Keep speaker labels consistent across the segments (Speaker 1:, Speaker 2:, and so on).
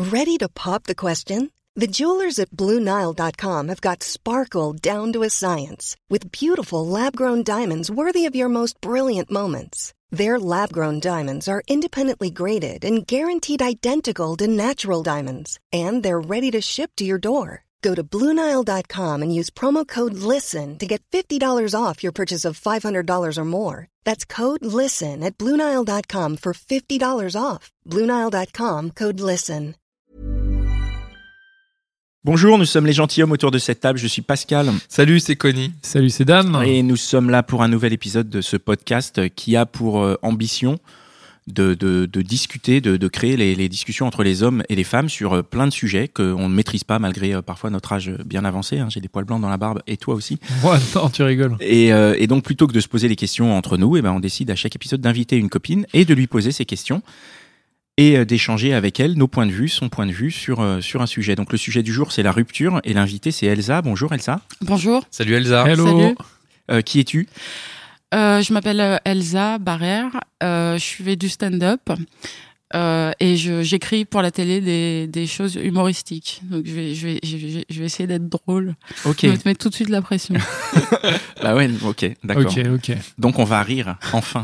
Speaker 1: Ready to pop the question? The jewelers at BlueNile.com have got sparkle down to a science with beautiful lab-grown diamonds worthy of your most brilliant moments. Their lab-grown diamonds are independently graded and guaranteed identical to natural diamonds, and they're ready to ship to your door. Go to BlueNile.com and use promo code LISTEN to get $50 off your purchase of $500 or more. That's code LISTEN at BlueNile.com for $50 off. BlueNile.com, code LISTEN.
Speaker 2: Bonjour, nous sommes les gentilshommes autour de cette table. Je suis Pascal.
Speaker 3: Salut, c'est Connie.
Speaker 4: Salut, c'est Dan.
Speaker 2: Et nous sommes là pour un nouvel épisode de ce podcast qui a pour ambition de discuter, de créer les discussions entre les hommes et les femmes sur plein de sujets qu'on ne maîtrise pas malgré parfois notre âge bien avancé. J'ai des poils blancs dans la barbe et toi aussi.
Speaker 4: Ouais, non, tu rigoles.
Speaker 2: Et donc plutôt que de se poser les questions entre nous, on décide à chaque épisode d'inviter une copine et de lui poser ces questions et d'échanger avec elle nos points de vue, son point de vue sur un sujet. Donc le sujet du jour, c'est la rupture et l'invité, c'est Elsa. Bonjour Elsa.
Speaker 5: Bonjour.
Speaker 3: Salut Elsa.
Speaker 4: Hello.
Speaker 5: Salut.
Speaker 2: Qui es-tu ?
Speaker 5: Je m'appelle Elsa Barrère, je fais du stand-up et j'écris pour la télé des choses humoristiques. Donc je vais essayer d'être drôle.
Speaker 2: Ok.
Speaker 5: Je vais te mettre tout de suite la pression.
Speaker 2: Bah ouais, ok, d'accord.
Speaker 4: Ok.
Speaker 2: Donc on va rire, enfin.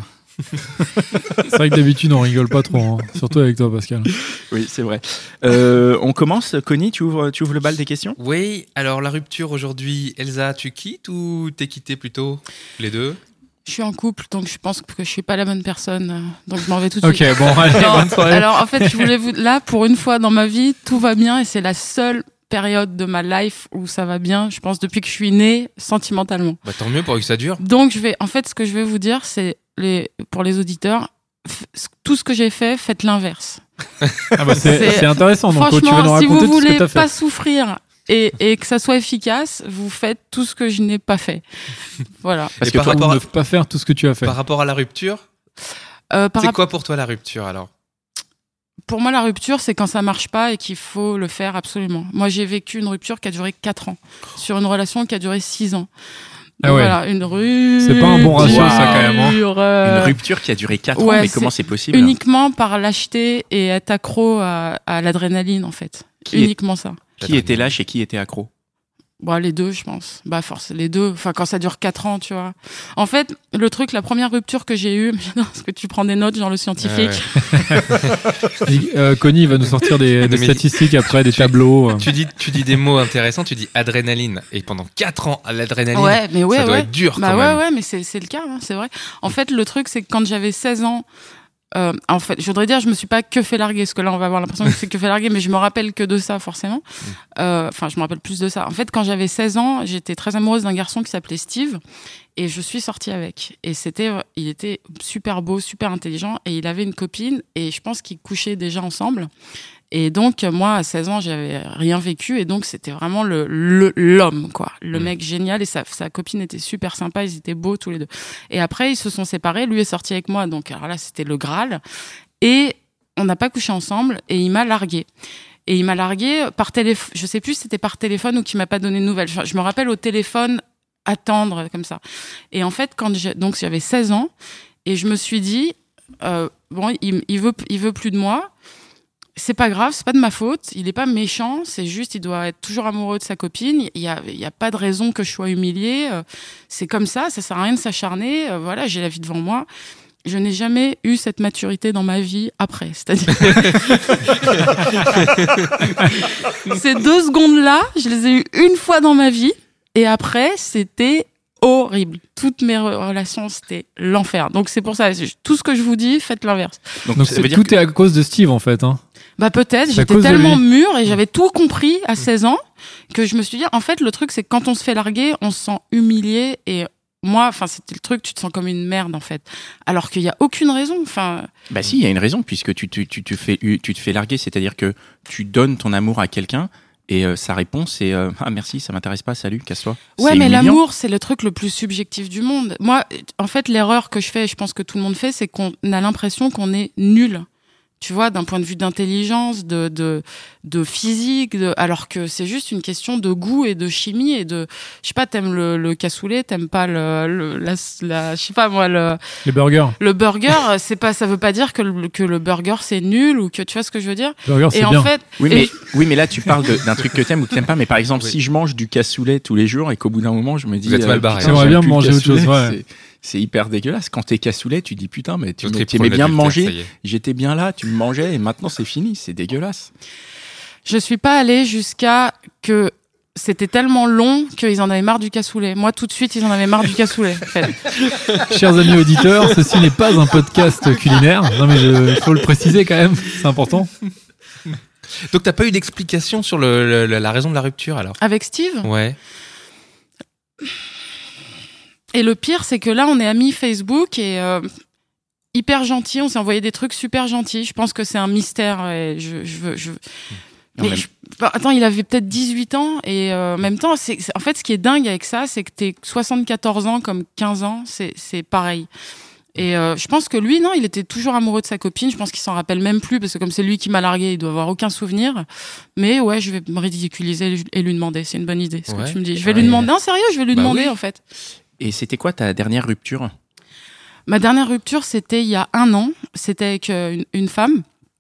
Speaker 4: C'est vrai que d'habitude on rigole pas trop, surtout avec toi Pascal.
Speaker 2: Oui, c'est vrai. On commence. Connie, tu ouvres le bal des questions ?
Speaker 3: Oui, alors la rupture aujourd'hui, Elsa, tu quittes ou t'es quitté plutôt ? Les deux ?
Speaker 5: Je suis en couple, donc je pense que je suis pas la bonne personne, donc je m'en vais tout de suite.
Speaker 4: Ok, bon, allez, bonne soirée.
Speaker 5: Alors en fait, je voulais là, pour une fois dans ma vie, tout va bien et c'est la seule période de ma life où ça va bien, je pense, depuis que je suis née, sentimentalement.
Speaker 3: Bah tant mieux pour que ça dure.
Speaker 5: Donc ce que je vais vous dire, c'est pour les auditeurs, tout ce que j'ai fait, faites l'inverse.
Speaker 4: Ah bah c'est intéressant, donc tu vas nous
Speaker 5: franchement, si
Speaker 4: raconter
Speaker 5: vous
Speaker 4: tout ce que
Speaker 5: voulez
Speaker 4: t'as fait.
Speaker 5: pas souffrir et que ça soit efficace, vous faites tout ce que je n'ai pas fait. Voilà.
Speaker 2: Parce
Speaker 3: Et
Speaker 2: que
Speaker 3: par
Speaker 2: toi,
Speaker 3: rapport
Speaker 4: Ne pas faire tout ce que tu as fait.
Speaker 3: Par rapport à la rupture, c'est quoi pour toi la rupture alors ?
Speaker 5: Pour moi, la rupture, c'est quand ça marche pas et qu'il faut le faire absolument. Moi, j'ai vécu une rupture qui a duré 4 ans sur une relation qui a duré 6 ans.
Speaker 4: Ah ouais.
Speaker 5: Voilà, une rupture.
Speaker 4: C'est pas un bon ratio, ça, quand même, hein.
Speaker 2: une rupture qui a duré 4 ans,
Speaker 5: ouais,
Speaker 2: mais comment c'est possible ?
Speaker 5: Uniquement par lâcheté et être accro à l'adrénaline, en fait. Uniquement ça.
Speaker 2: Qui était lâche et qui était accro ?
Speaker 5: Bon, les deux, je pense. Force, les deux. Enfin, quand ça dure 4 ans, tu vois. En fait, le truc, la première rupture que j'ai eue, parce que tu prends des notes, genre le scientifique.
Speaker 4: Connie va nous sortir des statistiques après, des tableaux.
Speaker 3: Tu dis des mots intéressants, tu dis adrénaline. Et pendant 4 ans, l'adrénaline, ça doit être dur quand même.
Speaker 5: Ouais, mais c'est le cas, c'est vrai. En fait, le truc, c'est que quand j'avais 16 ans, en fait, je voudrais dire, je me suis pas que fait larguer, parce que là, on va avoir l'impression que c'est que fait larguer, mais je me rappelle que de ça, forcément. Enfin, je me rappelle plus de ça. En fait, quand j'avais 16 ans, j'étais très amoureuse d'un garçon qui s'appelait Steve, et je suis sortie avec. Et il était super beau, super intelligent, et il avait une copine, et je pense qu'ils couchaient déjà ensemble. Et donc, moi, à 16 ans, j'avais rien vécu. Et donc, c'était vraiment l'homme, quoi. Le mec génial. Et sa copine était super sympa. Ils étaient beaux tous les deux. Et après, ils se sont séparés. Lui est sorti avec moi. Donc, alors là, c'était le Graal. Et on n'a pas couché ensemble. Et il m'a larguée. Et il m'a larguée par téléphone. Je sais plus si c'était par téléphone ou qu'il m'a pas donné de nouvelles. Je me rappelle au téléphone, attendre, comme ça. Et en fait, donc, j'avais 16 ans. Et je me suis dit, bon, il veut plus de moi. C'est pas grave, c'est pas de ma faute, il est pas méchant, c'est juste il doit être toujours amoureux de sa copine, il y a pas de raison que je sois humiliée, c'est comme ça sert à rien de s'acharner, voilà, j'ai la vie devant moi. Je n'ai jamais eu cette maturité dans ma vie après, c'est-à-dire ces 2 secondes-là, je les ai eues une fois dans ma vie et après c'était horrible. Toutes mes relations, c'était l'enfer. Donc c'est pour ça, tout ce que je vous dis, faites l'inverse.
Speaker 4: Donc tout est à cause de Steve en fait.
Speaker 5: Peut-être, j'étais tellement mûre et j'avais tout compris à 16 ans que je me suis dit, en fait, le truc, c'est que quand on se fait larguer, on se sent humilié et moi, c'était le truc, tu te sens comme une merde, en fait. Alors qu'il y a aucune raison,
Speaker 2: Bah si, il y a une raison, puisque tu te fais larguer, c'est-à-dire que tu donnes ton amour à quelqu'un et sa réponse c'est ah merci, ça m'intéresse pas, salut, casse-toi.
Speaker 5: Ouais,
Speaker 2: c'est
Speaker 5: mais
Speaker 2: humiliant.
Speaker 5: l'amour, c'est le truc le plus subjectif du monde. Moi, en fait, l'erreur que je fais, et je pense que tout le monde fait, c'est qu'on a l'impression qu'on est nul. tu vois, d'un point de vue d'intelligence, de physique, alors que c'est juste une question de goût et de chimie et de, je sais pas, t'aimes le cassoulet, t'aimes pas je sais pas moi,
Speaker 4: les burgers.
Speaker 5: Le burger, c'est pas, ça veut pas dire que le burger c'est nul ou que, tu vois ce que je veux dire?
Speaker 4: Le burger, c'est
Speaker 5: et en
Speaker 4: bien.
Speaker 5: fait,
Speaker 2: oui, mais là, tu parles d'un truc que t'aimes ou que t'aimes pas. Mais par exemple, si je mange du cassoulet tous les jours et qu'au bout d'un moment, je me dis,
Speaker 3: mal barré.
Speaker 4: J'aimerais bien manger autre chose. Ouais.
Speaker 2: C'est hyper dégueulasse. Quand t'es cassoulet, tu dis putain, mais tu aimais bien me manger. J'étais bien là, tu me mangeais et maintenant c'est fini. C'est dégueulasse.
Speaker 5: Je suis pas allée jusqu'à que c'était tellement long qu'ils en avaient marre du cassoulet. Moi, tout de suite, ils en avaient marre du cassoulet. En fait.
Speaker 4: Chers amis auditeurs, ceci n'est pas un podcast culinaire. Non, mais il faut le préciser quand même. C'est important.
Speaker 3: Donc, t'as pas eu d'explication sur la raison de la rupture, alors?
Speaker 5: Avec Steve?
Speaker 3: Ouais.
Speaker 5: Et le pire, c'est que là, on est amis Facebook et hyper gentils. On s'est envoyé des trucs super gentils. Je pense que c'est un mystère. Et attends, il avait peut-être 18 ans et en même temps, en fait, ce qui est dingue avec ça, c'est que t'es 74 ans comme 15 ans, c'est pareil. Et je pense que lui, non, il était toujours amoureux de sa copine. Je pense qu'il s'en rappelle même plus parce que comme c'est lui qui m'a largué, il doit avoir aucun souvenir. Mais ouais, je vais me ridiculiser et lui demander. C'est une bonne idée, ce que tu me dis. Je vais lui demander. Non, sérieux, je vais lui demander en fait.
Speaker 2: Et c'était quoi ta dernière rupture?
Speaker 5: Ma dernière rupture, c'était il y a 1 an. C'était avec une femme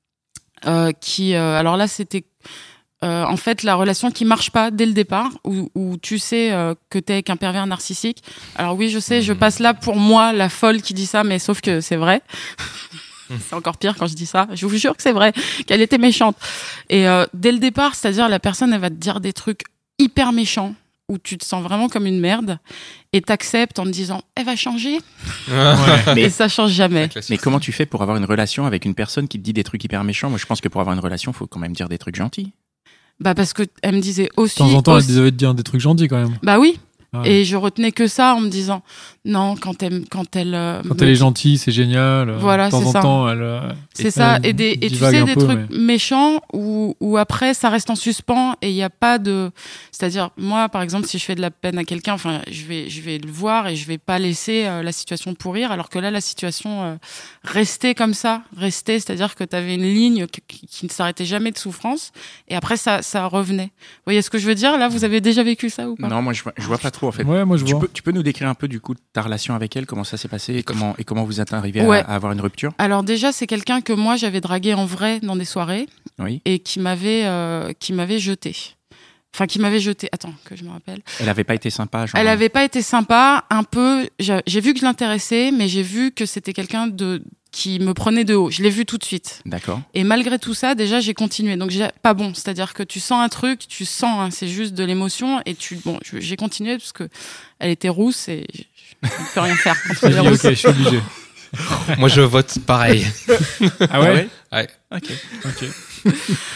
Speaker 5: qui... alors là, c'était en fait la relation qui marche pas dès le départ, où tu sais que t'es avec un pervers narcissique. Alors oui, je sais, je passe là pour moi la folle qui dit ça, mais sauf que c'est vrai. C'est encore pire quand je dis ça. Je vous jure que c'est vrai, qu'elle était méchante. Et dès le départ, c'est-à-dire la personne, elle va te dire des trucs hyper méchants, où tu te sens vraiment comme une merde et t'acceptes en te disant elle va changer. Ouais. Et ça change jamais.
Speaker 2: Mais comment tu fais pour avoir une relation avec une personne qui te dit des trucs hyper méchants? Moi, je pense que pour avoir une relation, faut quand même dire des trucs gentils.
Speaker 5: Bah parce que elle me disait aussi.
Speaker 4: De temps en temps, elle devait te dire des trucs gentils quand même.
Speaker 5: Bah oui. Ouais. Et je retenais que ça en me disant non, quand elle
Speaker 4: est gentille, c'est génial.
Speaker 5: Voilà, c'est ça.
Speaker 4: De temps en temps, elle.
Speaker 5: C'est ça. Et tu sais des trucs méchants où après ça reste en suspens et il y a pas de. C'est-à-dire moi, par exemple, si je fais de la peine à quelqu'un, enfin, je vais le voir et je vais pas laisser la situation pourrir, alors que là, la situation restait comme ça, c'est-à-dire que tu avais une ligne qui ne s'arrêtait jamais de souffrance et après ça revenait. Vous voyez ce que je veux dire? Là, vous avez déjà vécu ça ou pas?
Speaker 2: Non, moi je vois pas trop en fait.
Speaker 4: Ouais, moi je vois.
Speaker 2: Tu peux nous décrire un peu du coup ta relation avec elle, comment ça s'est passé et comment vous êtes arrivé à avoir une rupture?
Speaker 5: Alors déjà, c'est quelqu'un que moi j'avais dragué en vrai dans des soirées et qui m'avait jeté. Enfin, qui m'avait jeté. Attends, que je me rappelle.
Speaker 2: Elle avait pas été sympa, genre.
Speaker 5: Elle avait pas été sympa, un peu. J'ai vu que je l'intéressais, mais j'ai vu que c'était quelqu'un qui me prenait de haut. Je l'ai vu tout de suite.
Speaker 2: D'accord.
Speaker 5: Et malgré tout ça, déjà, j'ai continué. Donc, pas bon. C'est-à-dire que tu sens un truc, tu sens, hein, c'est juste de l'émotion. Et j'ai continué parce que elle était rousse et je ne peux rien faire contre les rousses.
Speaker 4: Ok, je suis obligé.
Speaker 3: Moi, je vote pareil.
Speaker 4: Ah ouais?
Speaker 3: Ouais.
Speaker 4: Ok.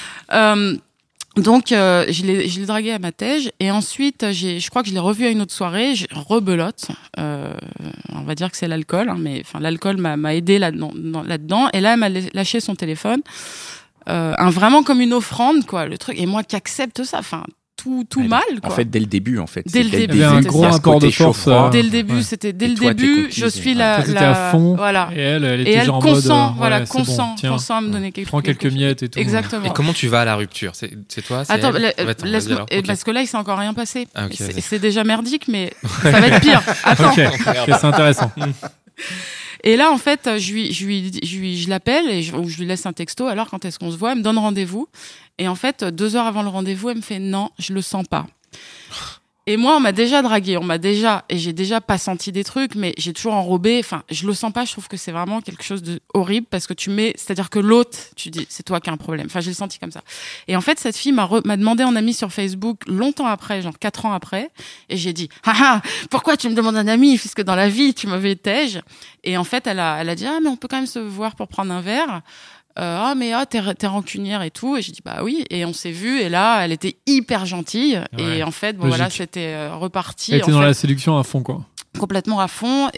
Speaker 5: Donc, je l'ai dragué à ma tège et ensuite, je crois que je l'ai revu à une autre soirée, rebelote. On va dire que c'est l'alcool, hein, mais enfin l'alcool m'a aidé là-dedans. Et là, elle m'a lâché son téléphone, vraiment comme une offrande, quoi, le truc. Et moi qui accepte ça, enfin tout mal, quoi.
Speaker 2: En fait, dès le début,
Speaker 5: Dès le début,
Speaker 4: il y avait un gros rapport de force.
Speaker 5: Dès le début, je suis la.
Speaker 4: C'était à fond.
Speaker 5: Voilà.
Speaker 4: Et elle était genre
Speaker 5: consent,
Speaker 4: en mode.
Speaker 5: consent à me donner quelque chose.
Speaker 4: Prends quelques miettes et tout.
Speaker 5: Exactement.
Speaker 3: Et comment tu vas à la rupture? C'est toi?
Speaker 5: Attends, laisse-moi. Parce que là, il s'est encore rien passé. Ah, okay, c'est déjà merdique, mais ça va être pire. Attends.
Speaker 4: Ok, c'est intéressant.
Speaker 5: Et là, en fait, je l'appelle et je lui laisse un texto. Alors, quand est-ce qu'on se voit? Elle me donne rendez-vous. Et en fait, 2 heures avant le rendez-vous, elle me fait non, je le sens pas. Et moi, on m'a déjà dragué, et j'ai déjà pas senti des trucs, mais j'ai toujours enrobé. Enfin, je le sens pas. Je trouve que c'est vraiment quelque chose de horrible parce que c'est-à-dire que l'autre, tu dis, c'est toi qui as un problème. Enfin, j'ai senti comme ça. Et en fait, cette fille m'a demandé en ami sur Facebook longtemps après, genre 4 ans après, et j'ai dit, pourquoi tu me demandes un ami puisque dans la vie tu m'avais tège. Et en fait, elle a dit, mais on peut quand même se voir pour prendre un verre. T'es rancunière et tout. Et j'ai dit bah oui. Et on s'est vu et là elle était hyper gentille. Ouais. Et en fait voilà, c'était reparti.
Speaker 4: Elle était dans la séduction à fond, quoi.
Speaker 5: Complètement à fond.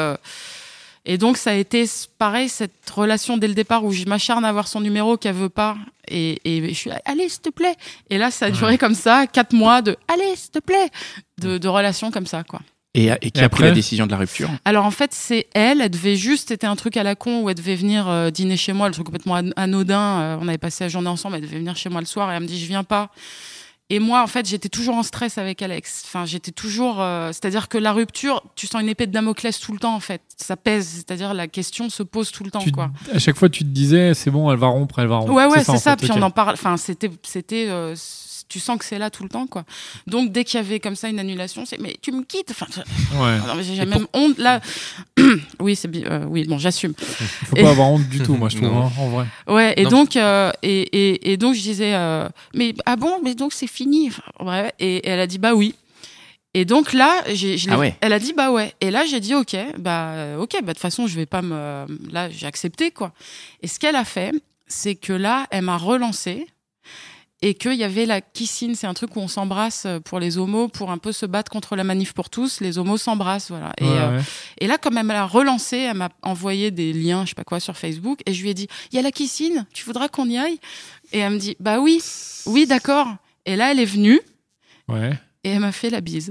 Speaker 5: Et donc ça a été pareil, cette relation dès le départ où je m'acharne à avoir son numéro qu'elle veut pas. Et je suis allez s'il te plaît. Et là ça a duré comme ça 4 mois de allez s'il te plaît de relation comme ça, quoi.
Speaker 2: Et qui a pris la décision de la rupture?
Speaker 5: Alors en fait, c'est elle devait juste, c'était un truc à la con où elle devait venir dîner chez moi, le truc complètement anodin. On avait passé la journée ensemble, elle devait venir chez moi le soir et elle me dit je viens pas. Et moi, en fait, j'étais toujours en stress avec Alex. Enfin, j'étais toujours, c'est-à-dire que la rupture, tu sens une épée de Damoclès tout le temps en fait. Ça pèse, c'est-à-dire la question se pose tout le temps quoi.
Speaker 4: À chaque fois, tu te disais c'est bon, elle va rompre.
Speaker 5: Ouais, c'est ça. Puis on en parle. Enfin, c'était. Tu sens que c'est là tout le temps, quoi. Donc, dès qu'il y avait comme ça une annulation, c'est mais tu me quittes. Enfin, non, mais j'ai même honte là. Oui, oui, bon, j'assume.
Speaker 4: Il faut pas avoir honte du tout, moi, je trouve, hein, en vrai.
Speaker 5: Ouais, et donc, donc, je disais, mais ah bon, mais donc c'est fini. Enfin, bref, et elle a dit bah oui. Et donc là, elle a dit bah ouais. Et là, j'ai dit ok, de toute façon, je vais pas là, j'ai accepté quoi. Et ce qu'elle a fait, c'est que là, elle m'a relancée. Et qu'il y avait la kissine, c'est un truc où on s'embrasse pour les homos, pour un peu se battre contre la manif pour tous. Les homos s'embrassent, voilà. Et là, comme elle m'a relancé, elle m'a envoyé des liens, je sais pas quoi, sur Facebook, et je lui ai dit, il y a la kissine, tu voudras qu'on y aille? Et elle me dit, bah oui, d'accord. Et là, elle est venue, et elle m'a fait la bise.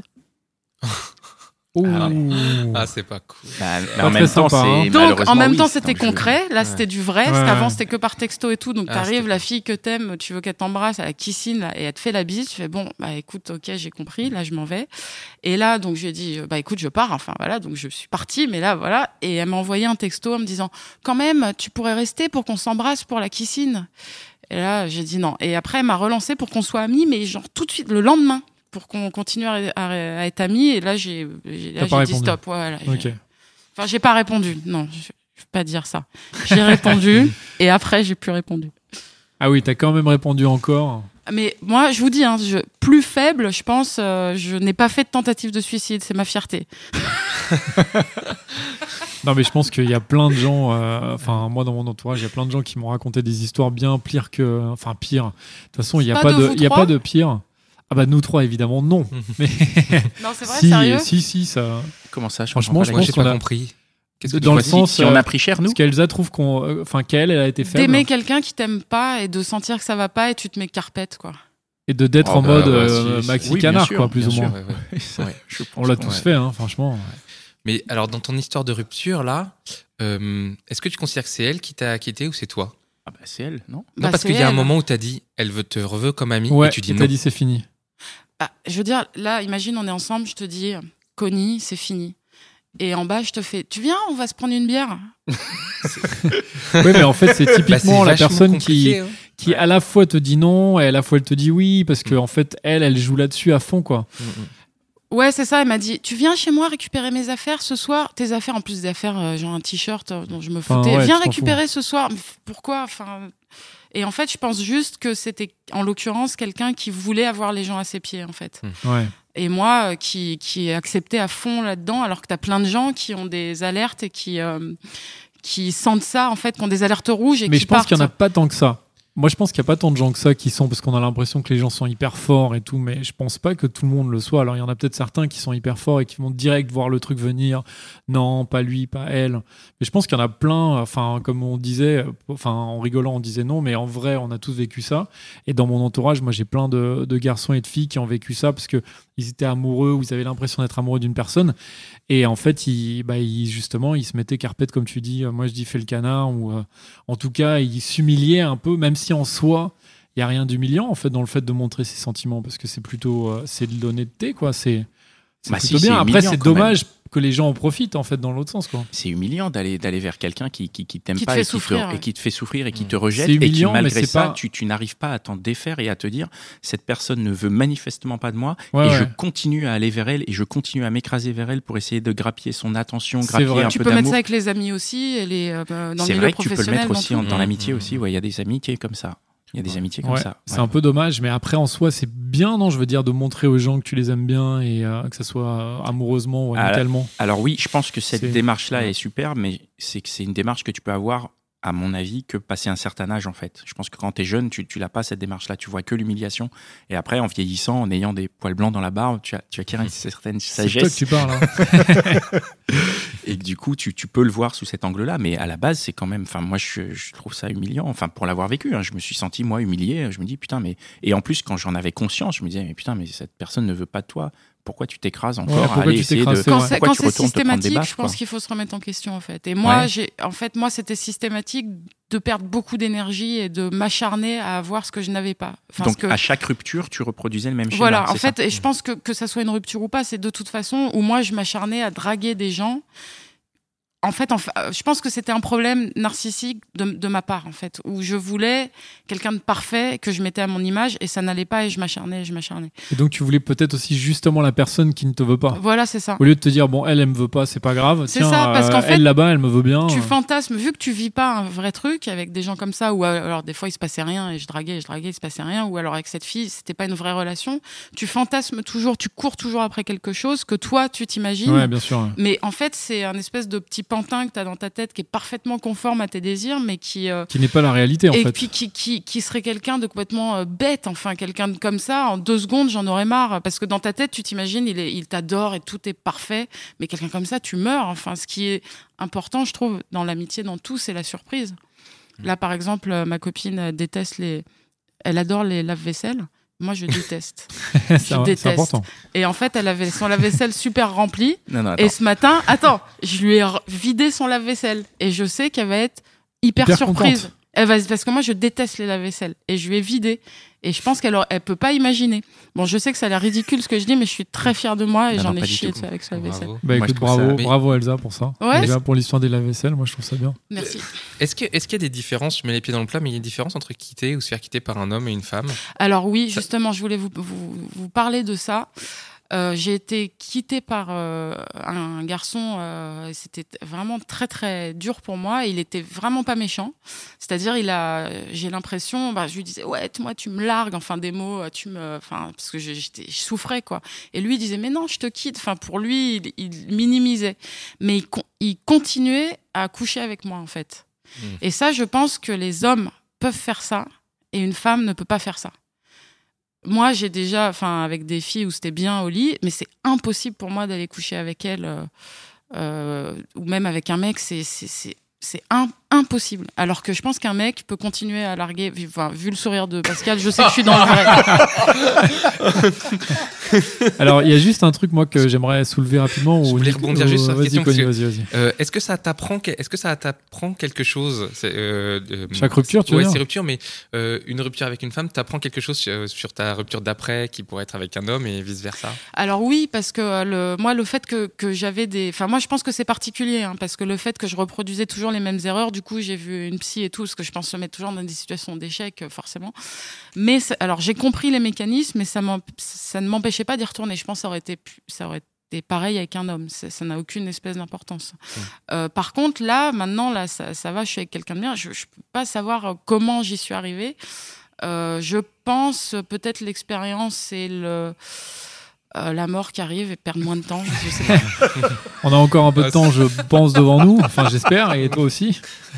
Speaker 3: C'est pas cool.
Speaker 2: En même temps, c'est
Speaker 5: donc en même temps c'était concret. Là c'était du vrai. Avant c'était que par texto et tout. Donc t'arrives, la fille que t'aimes, tu veux qu'elle t'embrasse à la kissine là, et elle te fait la bise. Tu fais bon écoute, ok, j'ai compris. Là je m'en vais. Et là donc je lui ai dit écoute, je pars. Enfin voilà, donc je suis partie. Mais là voilà, et elle m'a envoyé un texto en me disant quand même tu pourrais rester pour qu'on s'embrasse pour la kissine. Et là j'ai dit non. Et après elle m'a relancé pour qu'on soit amis, mais genre tout de suite le lendemain, pour qu'on continue à être amis. Et là, j'ai dit stop. Voilà, Enfin, j'ai pas répondu. Non, je vais pas dire ça. J'ai répondu et après, j'ai plus répondu.
Speaker 4: Ah oui, t'as quand même répondu encore.
Speaker 5: Mais moi, je vous dis, plus faible, je pense, je n'ai pas fait de tentative de suicide. C'est ma fierté.
Speaker 4: Non, mais je pense qu'il y a plein de gens, moi dans mon entourage, il y a plein de gens qui m'ont raconté des histoires bien pires que... Enfin, pire. De toute façon, il n'y a pas de pire. Ah bah nous trois évidemment non. Mais
Speaker 5: non, c'est vrai, sérieux.
Speaker 4: Si ça.
Speaker 2: Comment ça?
Speaker 4: Franchement, je pense
Speaker 3: qu'on a compris.
Speaker 2: Qu'est-ce que dans le sens si on a pris cher nous?
Speaker 4: Parce qu'Elsa trouve qu'elle a été faible.
Speaker 5: D'aimer quelqu'un qui t'aime pas et de sentir que ça va pas et tu te mets carpette quoi.
Speaker 4: Et d'être en mode maxi canard quoi, plus ou moins. On l'a tous fait hein, franchement.
Speaker 3: Mais alors dans ton histoire de rupture là, est-ce que tu considères que c'est elle qui t'a quitté ou c'est toi?
Speaker 2: Ah bah c'est elle, non?
Speaker 3: Non, parce qu'il y a un moment où t'as dit elle te veut comme amie et tu dis non.
Speaker 4: T'as dit c'est fini.
Speaker 5: Je veux dire, là, imagine, on est ensemble, je te dis, Connie, c'est fini. Et en bas, je te fais, tu viens, on va se prendre une bière.
Speaker 4: Oui, mais en fait, c'est typiquement la personne qui à la fois te dit non et à la fois elle te dit oui, parce qu'en fait, elle joue là-dessus à fond, quoi.
Speaker 5: Ouais, c'est ça, elle m'a dit, tu viens chez moi récupérer mes affaires ce soir? Tes affaires, en plus des affaires, genre un t-shirt dont je me foutais. Viens récupérer ce soir. Pourquoi? Et en fait, je pense juste que c'était, en l'occurrence, quelqu'un qui voulait avoir les gens à ses pieds, en fait.
Speaker 4: Ouais.
Speaker 5: Et moi, qui acceptais à fond là-dedans, alors que t'as plein de gens qui ont des alertes et qui sentent ça, en fait, qui ont des alertes rouges et
Speaker 4: mais
Speaker 5: qui
Speaker 4: je pense
Speaker 5: partent.
Speaker 4: qu'il n'y en a pas tant que ça. Moi, je pense qu'il n'y a pas tant de gens que ça qui sont, parce qu'on a l'impression que les gens sont hyper forts et tout, mais je pense pas que tout le monde le soit. Alors, il y en a peut-être certains qui sont hyper forts et qui vont direct voir le truc venir. Non, pas lui, pas elle. Mais je pense qu'il y en a plein, enfin, comme on disait, en rigolant, on disait non, mais en vrai, on a tous vécu ça. Et dans mon entourage, moi, j'ai plein de garçons et de filles qui ont vécu ça parce que ils étaient amoureux ou ils avaient l'impression d'être amoureux d'une personne. Et en fait, justement, ils se mettaient carpette, comme tu dis. Moi, je dis fait le canard, ou en tout cas, ils s'humiliaient un peu, même si en soi, il n'y a rien d'humiliant en fait dans le fait de montrer ses sentiments, parce que c'est plutôt c'est de l'honnêteté, quoi. C'est plutôt bien. Après, c'est dommage que les gens en profitent en fait dans l'autre sens, quoi.
Speaker 2: C'est humiliant d'aller vers quelqu'un qui t'aime
Speaker 5: qui
Speaker 2: pas et qui te fait souffrir et qui te rejette, et qui malgré ça tu n'arrives pas à t'en défaire et à te dire cette personne ne veut manifestement pas de moi je continue à aller vers elle et je continue à m'écraser vers elle pour essayer de grappiller son attention, grappiller un peu d'amour.
Speaker 5: Tu peux mettre ça avec les amis aussi et dans le milieu professionnel. C'est vrai que tu peux le mettre aussi
Speaker 2: dans l'amitié aussi. Il y a des amitiés comme ça. Il y a des amitiés comme ça.
Speaker 4: C'est un peu dommage, mais après, en soi, c'est bien, non? Je veux dire, de montrer aux gens que tu les aimes bien et que ça soit amoureusement ou amicalement.
Speaker 2: Alors oui, je pense que cette démarche-là est super, mais c'est une démarche que tu peux avoir, à mon avis, que passer un certain âge, en fait. Je pense que quand t'es jeune, tu l'as pas, cette démarche-là. Tu vois que l'humiliation. Et après, en vieillissant, en ayant des poils blancs dans la barbe, tu acquiers une certaine sagesse.
Speaker 4: C'est toi que tu parles, hein.
Speaker 2: Et que du coup, tu peux le voir sous cet angle-là. Mais à la base, c'est quand même... Enfin, moi, je trouve ça humiliant. Enfin, pour l'avoir vécu, hein, je me suis senti, moi, humilié. Je me dis, putain, mais... Et en plus, quand j'en avais conscience, je me disais, mais putain, mais cette personne ne veut pas de toi. pourquoi tu t'écrases encore à
Speaker 4: pourquoi
Speaker 2: aller
Speaker 4: tu
Speaker 2: essayer
Speaker 4: t'écrases,
Speaker 2: de
Speaker 5: Quand
Speaker 2: pourquoi tu
Speaker 5: c'est
Speaker 2: retournes te prendre des
Speaker 5: systématique,
Speaker 2: baffes,
Speaker 5: je pense
Speaker 2: quoi.
Speaker 5: qu'il faut se remettre en question en fait. Et moi,
Speaker 2: Ouais.
Speaker 5: moi c'était systématique de perdre beaucoup d'énergie et de m'acharner à avoir ce que je n'avais pas. Enfin,
Speaker 2: Donc à chaque rupture, tu reproduisais le même schéma.
Speaker 5: voilà, en
Speaker 2: c'est
Speaker 5: fait,
Speaker 2: ça
Speaker 5: et je pense que ça soit une rupture ou pas, c'est de toute façon où moi je m'acharnais à draguer des gens. En fait, je pense que c'était un problème narcissique de ma part, en fait, où je voulais quelqu'un de parfait que je mettais à mon image et ça n'allait pas et je m'acharnais.
Speaker 4: Et donc, tu voulais peut-être aussi justement la personne qui ne te veut pas.
Speaker 5: Voilà, c'est ça.
Speaker 4: Au lieu de te dire, bon, elle me veut pas, c'est pas grave.
Speaker 5: C'est
Speaker 4: Tiens,
Speaker 5: ça, parce qu'en fait,
Speaker 4: elle là-bas, elle me veut bien.
Speaker 5: Tu fantasmes, vu que tu vis pas un vrai truc avec des gens comme ça, ou alors des fois il se passait rien et je draguais, il se passait rien, ou alors avec cette fille, c'était pas une vraie relation. Tu fantasmes toujours, tu cours toujours après quelque chose que toi tu t'imagines.
Speaker 4: Ouais, bien sûr.
Speaker 5: Mais en fait, c'est un espèce de petit pantin que tu as dans ta tête qui est parfaitement conforme à tes désirs, mais qui
Speaker 4: n'est pas la réalité, en fait.
Speaker 5: Et puis qui serait quelqu'un de complètement bête, enfin, quelqu'un de comme ça, en 2 secondes, j'en aurais marre. Parce que dans ta tête, tu t'imagines, il t'adore et tout est parfait, mais quelqu'un comme ça, tu meurs. Enfin, ce qui est important, je trouve, dans l'amitié, dans tout, c'est la surprise. Là, par exemple, ma copine déteste elle adore les lave-vaisselle. Moi, je déteste.
Speaker 4: C'est important.
Speaker 5: Et en fait, elle avait son lave-vaisselle super rempli.
Speaker 2: Non,
Speaker 5: et ce matin, je lui ai vidé son lave-vaisselle. Et je sais qu'elle va être hyper surprise. Parce que moi, je déteste les lave-vaisselle. Et je lui ai vidé. Et je pense qu'elle peut pas imaginer. Bon, je sais que ça a l'air ridicule ce que je dis, mais je suis très fière de moi et j'en ai chié avec sa lave-vaisselle.
Speaker 4: Bah écoute, bravo Elsa pour ça.
Speaker 5: Ouais.
Speaker 4: Déjà pour l'histoire des lave-vaisselle, moi je trouve ça bien.
Speaker 5: Merci.
Speaker 3: Est-ce qu'il y a des différences, je mets les pieds dans le plat, mais il y a une différence entre quitter ou se faire quitter par un homme et une femme?
Speaker 5: Alors oui, justement, je voulais vous parler de ça. J'ai été quittée par un garçon, c'était vraiment très très dur pour moi. Il était vraiment pas méchant, c'est-à-dire j'ai l'impression, je lui disais ouais, moi tu me largues, enfin des mots, parce que je souffrais quoi. Et lui il disait mais non, je te quitte. Enfin pour lui il minimisait, mais il continuait à coucher avec moi en fait. Et ça, je pense que les hommes peuvent faire ça et une femme ne peut pas faire ça. Moi, j'ai déjà, avec des filles où c'était bien au lit, mais c'est impossible pour moi d'aller coucher avec elles, ou même avec un mec, c'est impossible. Alors que je pense qu'un mec peut continuer à larguer, vu le sourire de Pascal, je sais que je suis dans le vrai.
Speaker 4: Alors, il y a juste un truc, moi, que j'aimerais soulever rapidement.
Speaker 3: Je voulais rebondir juste sur cette question.
Speaker 4: Vas-y.
Speaker 3: Est-ce que ça t'apprend quelque chose
Speaker 4: chaque rupture, tu veux dire?
Speaker 3: C'est rupture, mais une rupture avec une femme t'apprend quelque chose sur ta rupture d'après qui pourrait être avec un homme et vice-versa?
Speaker 5: Alors oui, parce que moi, le fait que j'avais moi, je pense que c'est particulier, parce que le fait que je reproduisais toujours les mêmes erreurs, du coup, j'ai vu une psy et tout, parce que je pense se mettre toujours dans des situations d'échec, forcément. Mais alors, j'ai compris les mécanismes, mais ça ne m'empêchait pas d'y retourner. Je pense que ça aurait été pareil avec un homme. Ça n'a aucune espèce d'importance. Par contre, maintenant, ça va, je suis avec quelqu'un de bien. Je ne peux pas savoir comment j'y suis arrivée. Je pense peut-être l'expérience et la mort qui arrive et perdre moins de temps, je sais pas.
Speaker 4: On a encore un peu de temps, je pense, devant nous. Enfin, j'espère, et toi aussi.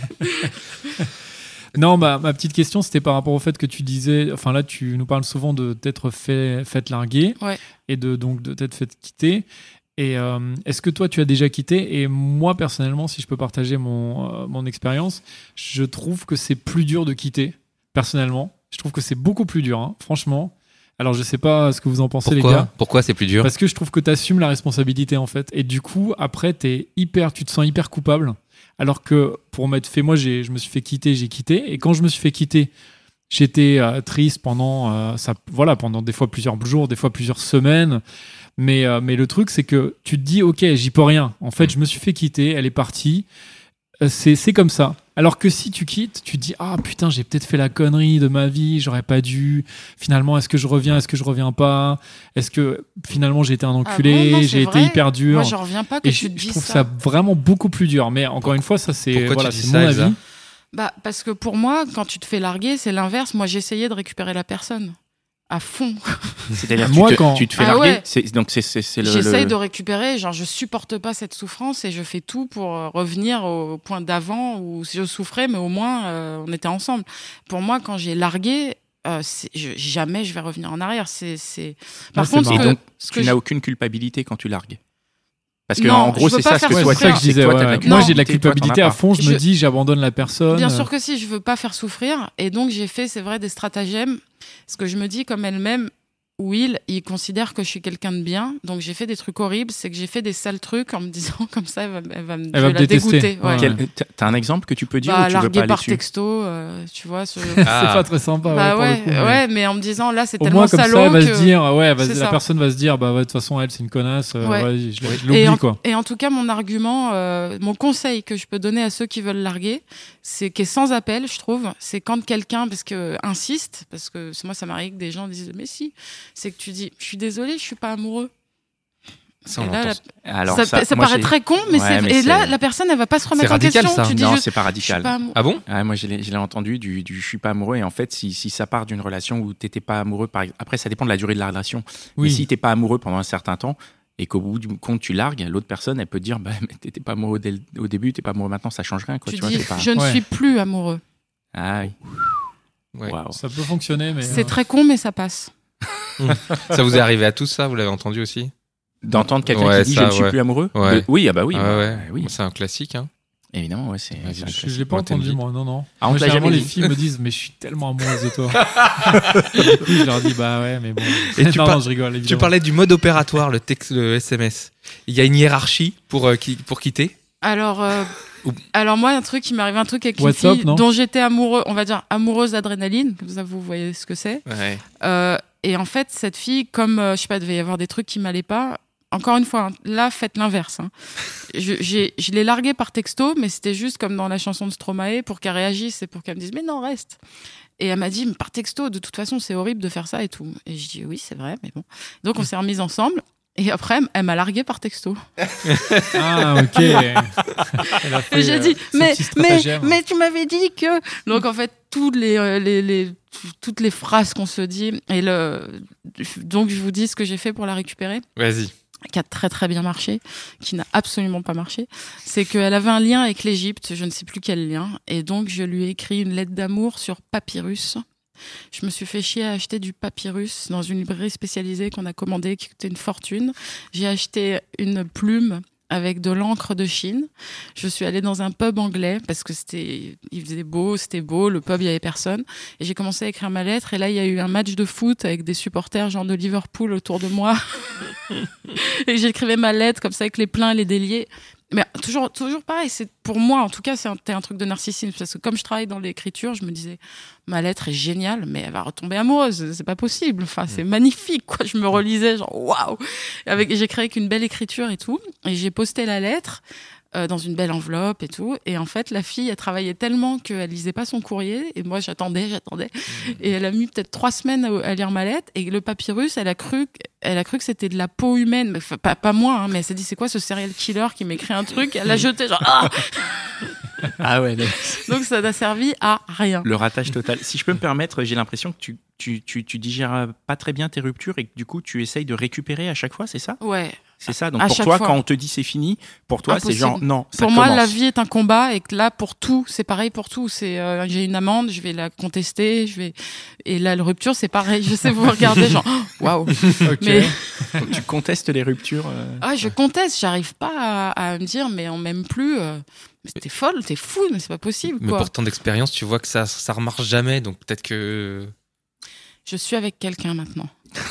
Speaker 4: Non, ma petite question, c'était par rapport au fait que tu disais... Enfin, là, tu nous parles souvent de t'être fait larguer,
Speaker 5: ouais.
Speaker 4: Et de t'être fait quitter. Et est-ce que toi, tu as déjà quitté? Et moi, personnellement, si je peux partager mon expérience, je trouve que c'est plus dur de quitter, personnellement. Je trouve que c'est beaucoup plus dur, franchement. Alors, je sais pas ce que vous en pensez, les gars.
Speaker 3: Pourquoi c'est plus dur?
Speaker 4: Parce que je trouve que tu assumes la responsabilité, en fait. Et du coup, après, tu te sens hyper coupable. Alors que pour m'être fait... Moi, je me suis fait quitter, j'ai quitté. Et quand je me suis fait quitter, j'étais triste pendant des fois plusieurs jours, des fois plusieurs semaines. Mais le truc, c'est que tu te dis, OK, j'y peux rien. En fait, je me suis fait quitter, elle est partie. C'est comme ça. Alors que si tu quittes, tu te dis ah putain, j'ai peut-être fait la connerie de ma vie, j'aurais pas dû. Finalement, est-ce que je reviens, est-ce que je reviens pas? Est-ce que finalement j'ai été un enculé, j'ai été hyper dur?
Speaker 5: Moi, je reviens pas que tu te dises ça.
Speaker 4: Je trouve ça vraiment beaucoup plus dur. Mais encore une fois, ça c'est mon avis.
Speaker 5: Parce que pour moi, quand tu te fais larguer, c'est l'inverse. Moi, j'essayais de récupérer la personne à fond.
Speaker 2: C'est-à-dire
Speaker 4: quand
Speaker 2: tu te fais larguer,
Speaker 5: ouais.
Speaker 2: J'essaye
Speaker 5: de récupérer, je supporte pas cette souffrance et je fais tout pour revenir au point d'avant où je souffrais, mais au moins on était ensemble. Pour moi, quand j'ai largué, jamais je vais revenir en arrière. Par contre,
Speaker 2: tu n'as aucune culpabilité quand tu largues. Parce que
Speaker 5: non,
Speaker 2: en gros, c'est ça ce que
Speaker 4: toi, je disais. Moi, j'ai de la culpabilité à fond. Je me dis, j'abandonne la personne.
Speaker 5: Bien sûr que si, je veux pas faire souffrir. Et donc, j'ai fait, c'est vrai, des stratagèmes. Parce que je me dis, comme elle m'aime, Will, il considère que je suis quelqu'un de bien, donc j'ai fait des trucs horribles, c'est que j'ai fait des sales trucs en me disant comme ça, elle va me dégoûter. Ouais.
Speaker 2: T'as un exemple que tu peux dire ou tu veux
Speaker 5: larguer
Speaker 2: pas
Speaker 5: par
Speaker 2: dessus
Speaker 5: texto, tu vois.
Speaker 4: C'est pas très sympa.
Speaker 5: Mais en me disant là, c'est
Speaker 4: au
Speaker 5: tellement
Speaker 4: moins, comme
Speaker 5: salaud
Speaker 4: ça, elle va
Speaker 5: que...
Speaker 4: se dire, la personne va se dire, de toute façon, elle, c'est une connasse, je l'oublie, quoi.
Speaker 5: Et en tout cas, mon argument, mon conseil que je peux donner à ceux qui veulent larguer, c'est qu'est sans appel, je trouve, c'est quand quelqu'un, insiste, parce que moi, ça m'arrive que des gens disent, mais si, c'est que tu dis, je suis désolée, je suis pas amoureux. Ça paraît très con, mais là, la personne, elle va pas se remettre en question.
Speaker 2: Ça.
Speaker 5: Tu dis
Speaker 2: non, c'est pas radical.
Speaker 3: Ah bon?
Speaker 2: Moi, je l'ai entendu du je suis pas amoureux. Et en fait, si ça part d'une relation où t'étais pas amoureux, après, ça dépend de la durée de la relation. Oui. Mais si t'es pas amoureux pendant un certain temps et qu'au bout du compte tu largues, l'autre personne, elle peut dire, mais t'étais pas amoureux au début, t'es pas amoureux maintenant, ça change rien. Quoi.
Speaker 5: Tu dis, je ne suis plus amoureux.
Speaker 2: Ah oui.
Speaker 4: Ouais. Wow. Ça peut fonctionner, mais
Speaker 5: c'est très con, mais ça passe.
Speaker 3: Ça vous est arrivé à tous, ça? Vous l'avez entendu aussi?
Speaker 2: D'entendre quelqu'un qui dit je ne suis plus amoureux? Oui,
Speaker 3: oui. C'est un classique. Hein.
Speaker 2: Évidemment, ouais,
Speaker 4: je ne l'ai pas entendu, moi, non.
Speaker 2: Ah, moi,
Speaker 4: généralement, les filles me disent, mais je suis tellement amoureuse de toi. Du coup, je leur dis, mais bon.
Speaker 3: Et je rigole, évidemment. Tu parlais du mode opératoire, le texte, le SMS. Il y a une hiérarchie pour quitter?
Speaker 5: Alors moi, il m'est arrivé un truc avec une fille dont j'étais amoureuse d'adrénaline, comme ça vous voyez ce que c'est.
Speaker 3: Ouais.
Speaker 5: Et en fait, cette fille, comme je sais pas, devait y avoir des trucs qui m'allaient pas. Encore une fois, là, faites l'inverse. Hein. Je l'ai larguée par texto, mais c'était juste comme dans la chanson de Stromae pour qu'elle réagisse et pour qu'elle me dise mais non, reste. Et elle m'a dit mais par texto, de toute façon, c'est horrible de faire ça et tout. Et je dis oui, c'est vrai, mais bon. Donc on s'est remises ensemble. Et après, elle m'a largué par texto.
Speaker 4: Ah, ok.
Speaker 5: Et j'ai dit, mais tu m'avais dit que... Donc, en fait, toutes les phrases qu'on se dit, donc je vous dis ce que j'ai fait pour la récupérer.
Speaker 3: Vas-y.
Speaker 5: Qui a très très bien marché, qui n'a absolument pas marché, c'est qu'elle avait un lien avec l'Égypte, je ne sais plus quel lien, et donc je lui ai écrit une lettre d'amour sur papyrus. Je me suis fait chier à acheter du papyrus dans une librairie spécialisée qu'on a commandée, qui coûtait une fortune. J'ai acheté une plume avec de l'encre de Chine. Je suis allée dans un pub anglais parce que il faisait beau, c'était beau, le pub, il y avait personne. Et j'ai commencé à écrire ma lettre. Et là, il y a eu un match de foot avec des supporters genre de Liverpool autour de moi. Et j'écrivais ma lettre comme ça avec les pleins et les déliés. Mais toujours pareil, c'est pour moi en tout cas c'était un truc de narcissisme parce que comme je travaille dans l'écriture, je me disais ma lettre est géniale mais elle va retomber amoureuse, c'est pas possible, enfin c'est magnifique quoi, je me relisais genre waouh, j'ai créé avec une belle écriture et tout et j'ai posté la lettre dans une belle enveloppe et tout, et en fait la fille elle travaillait tellement qu'elle lisait pas son courrier et moi j'attendais et elle a mis peut-être 3 semaines à lire ma lettre et le papyrus elle a cru que c'était de la peau humaine, mais pas moi hein, mais elle s'est dit c'est quoi ce serial killer qui m'écrit un truc, elle l'a jeté genre
Speaker 2: ah ouais
Speaker 5: donc ça n'a servi à rien,
Speaker 2: le ratage total. Si je peux me permettre, j'ai l'impression que tu digères pas très bien tes ruptures et que du coup tu essayes de récérer à chaque fois, c'est ça?
Speaker 5: Ouais.
Speaker 2: C'est ça, donc pour toi, quand on te dit c'est fini, pour toi,
Speaker 5: impossible.
Speaker 2: C'est genre non, ça
Speaker 5: pour
Speaker 2: commence.
Speaker 5: moi, la vie est un combat et que là, pour tout, c'est pareil pour tout. J'ai une amende, je vais la contester, et là, la rupture, c'est pareil. Je sais, vous regardez, genre, waouh.
Speaker 2: Okay. Mais... Donc, tu contestes les ruptures
Speaker 5: Ah, je conteste, j'arrive pas à me dire, mais on m'aime plus. Mais t'es folle, t'es fou, mais c'est pas possible.
Speaker 3: Mais pour ton expérience, tu vois que ça remarche jamais, donc peut-être que.
Speaker 5: Je suis avec quelqu'un maintenant.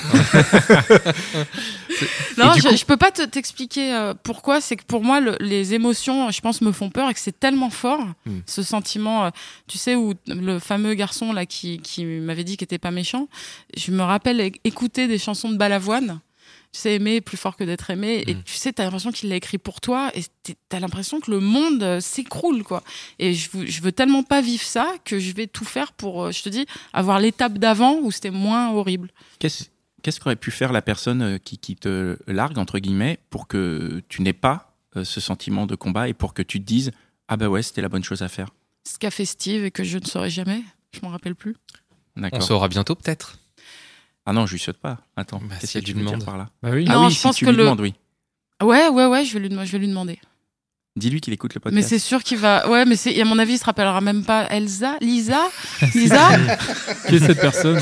Speaker 5: Non, je peux pas t'expliquer pourquoi. C'est que pour moi, les émotions, je pense, me font peur et que c'est tellement fort, ce sentiment, tu sais, où le fameux garçon là qui m'avait dit qu'il était pas méchant. Je me rappelle écouter des chansons de Balavoine. Tu sais, aimer plus fort que d'être aimé. Et tu sais, t'as l'impression qu'il l'a écrit pour toi et t'as l'impression que le monde s'écroule, quoi. Et je veux tellement pas vivre ça que je vais tout faire pour, je te dis, avoir l'étape d'avant où c'était moins horrible.
Speaker 2: Qu'est-ce qu'aurait pu faire la personne qui te largue, entre guillemets, pour que tu n'aies pas ce sentiment de combat et pour que tu te dises « Ah bah ouais, c'était la bonne chose à faire ».
Speaker 5: Ce qu'a fait Steve et que je ne saurais jamais. Je m'en rappelle plus.
Speaker 3: D'accord. On saura bientôt, peut-être.
Speaker 2: Ah non, je lui saute pas. Attends,
Speaker 3: qu'est-ce que tu veux dire par là?
Speaker 2: Bah oui.
Speaker 5: Non,
Speaker 2: ah oui,
Speaker 5: je pense
Speaker 2: tu
Speaker 5: que
Speaker 2: lui demandes, oui.
Speaker 5: Ouais, je vais lui demander.
Speaker 2: Dis-lui qu'il écoute le podcast.
Speaker 5: Mais c'est sûr qu'il va... Ouais, mais à mon avis, il se rappellera même pas. Lisa
Speaker 4: Qui est cette personne?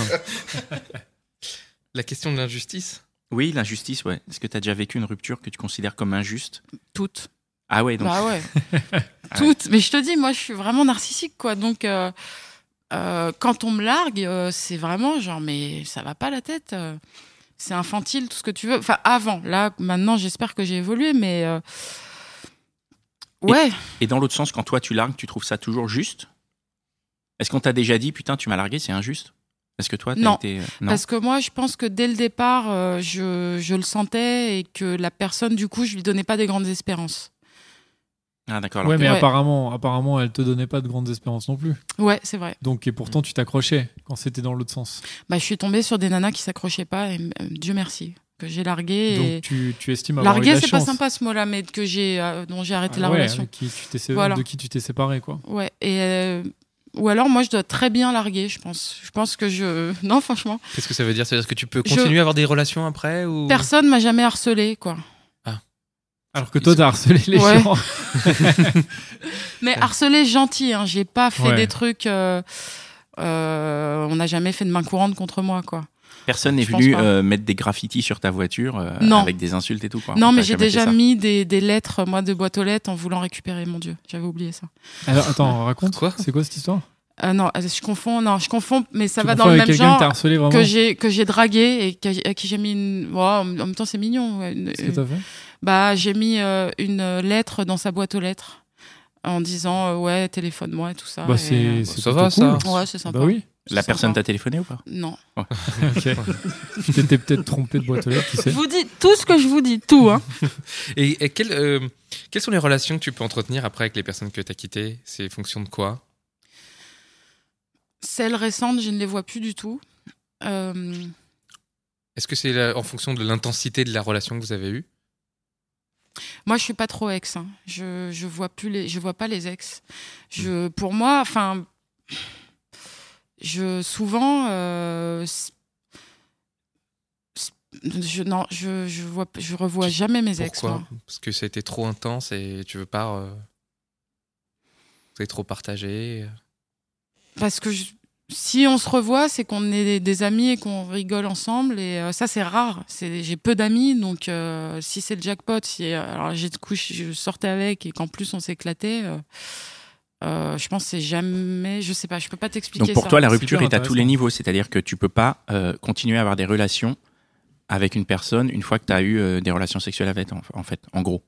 Speaker 3: La question de l'injustice?
Speaker 2: Oui, l'injustice, ouais. Est-ce que tu as déjà vécu une rupture que tu considères comme injuste?
Speaker 5: Toutes.
Speaker 2: Ah ouais, donc...
Speaker 5: Bah ouais. Toutes. Mais je te dis, moi, je suis vraiment narcissique, quoi. Donc... quand on me largue, c'est vraiment genre, mais ça va pas la tête. c'est infantile, tout ce que tu veux. Enfin, avant. Là, maintenant, j'espère que j'ai évolué, mais ouais.
Speaker 2: Et dans l'autre sens, quand toi tu largues, tu trouves ça toujours juste? Est-ce qu'on t'a déjà dit, putain, tu m'as largué, c'est injuste? Est-ce que toi,
Speaker 5: Non.
Speaker 2: été... non,
Speaker 5: Parce que moi, je pense que dès le départ, je le sentais et que la personne, du coup, je lui donnais pas des grandes espérances.
Speaker 2: Ah d'accord.
Speaker 4: Ouais, mais
Speaker 5: Ouais.
Speaker 4: apparemment, elle te donnait pas de grandes espérances non plus.
Speaker 5: Ouais, c'est vrai.
Speaker 4: Donc, et pourtant, tu t'accrochais quand c'était dans l'autre sens.
Speaker 5: Bah, je suis tombée sur des nanas qui s'accrochaient pas et Dieu merci que j'ai largué. Et...
Speaker 4: Donc, tu estimes avoir eu de
Speaker 5: largué,
Speaker 4: la
Speaker 5: c'est pas
Speaker 4: chance.
Speaker 5: sympa ce mot-là, mais que dont j'ai arrêté la
Speaker 4: Ouais,
Speaker 5: relation.
Speaker 4: avec qui
Speaker 5: Voilà.
Speaker 4: de qui tu t'es séparé, quoi.
Speaker 5: Ouais. Et ou alors, moi, je dois très bien larguer, je pense. Je pense que non, franchement,
Speaker 3: Qu'est-ce que ça veut dire? Ça veut dire que tu peux continuer à avoir des relations après ou...
Speaker 5: personne m'a jamais harcelé, quoi.
Speaker 4: Alors que toi, t'as harcelé les
Speaker 5: Ouais.
Speaker 4: gens.
Speaker 5: Mais harcelé gentil, hein. J'ai pas fait
Speaker 4: Ouais.
Speaker 5: des trucs. On n'a jamais fait de main courante contre moi, quoi.
Speaker 2: Personne n'est
Speaker 5: Je pense
Speaker 2: venu
Speaker 5: pas.
Speaker 2: mettre des graffitis sur ta voiture
Speaker 5: Non.
Speaker 2: avec des insultes et tout, quoi.
Speaker 5: Non, mais
Speaker 2: T'as
Speaker 5: j'ai
Speaker 2: jamais fait
Speaker 5: déjà
Speaker 2: ça?
Speaker 5: mis des lettres, moi, de boîte aux lettres en voulant récupérer, mon Dieu. J'avais oublié ça.
Speaker 4: Alors, attends, raconte.
Speaker 3: Quoi?
Speaker 4: C'est quoi cette histoire?
Speaker 5: Non, je confonds, mais ça
Speaker 4: Tu
Speaker 5: va
Speaker 4: confonds
Speaker 5: dans le
Speaker 4: avec
Speaker 5: même
Speaker 4: quelqu'un
Speaker 5: genre
Speaker 4: que t'as harcelé vraiment?
Speaker 5: que j'ai dragué et à qui j'ai mis une. Oh, en même temps, c'est mignon. Ouais,
Speaker 4: Qu'est-ce que t'as fait?
Speaker 5: Bah, j'ai mis une lettre dans sa boîte aux lettres en disant ouais, téléphone-moi et tout ça.
Speaker 4: Bah,
Speaker 5: et,
Speaker 4: c'est
Speaker 3: ça
Speaker 4: plutôt
Speaker 3: va, ça.
Speaker 4: cool.
Speaker 5: ouais, c'est sympa.
Speaker 4: Bah oui.
Speaker 5: C'est
Speaker 2: La
Speaker 5: sympa.
Speaker 2: personne t'a téléphoné ou pas?
Speaker 5: Non.
Speaker 4: Ok. Tu t'étais peut-être trompé de boîte aux lettres, qui
Speaker 5: Je
Speaker 4: sait?
Speaker 5: vous dis tout ce que je vous dis, tout. Hein.
Speaker 3: Et quelles sont les relations que tu peux entretenir après avec les personnes que tu as quittées? C'est fonction de quoi?
Speaker 5: Celles récentes, je ne les vois plus du tout.
Speaker 3: Est-ce que c'est en fonction de l'intensité de la relation que vous avez eue?
Speaker 5: Moi, je suis pas trop ex. Hein. Je vois pas les ex. Pour moi, enfin, souvent, je revois jamais mes ex.
Speaker 3: Pourquoi?
Speaker 5: Moi.
Speaker 3: Parce que ça a été trop intense et tu veux pas... Vous avez trop partagé.
Speaker 5: Parce que si on se revoit, c'est qu'on est des amis et qu'on rigole ensemble. Et ça, c'est rare. J'ai peu d'amis, donc si c'est le jackpot, alors je sortais avec et qu'en plus on s'éclatait. Je pense que c'est jamais. Je sais pas, je peux pas t'expliquer ça.
Speaker 2: Donc pour toi, la
Speaker 4: C'est
Speaker 2: rupture
Speaker 4: hyper
Speaker 2: est à tous les
Speaker 4: intéressant.
Speaker 2: niveaux, c'est-à-dire que tu peux pas continuer à avoir des relations avec une personne une fois que tu as eu des relations sexuelles avec, en fait, en gros.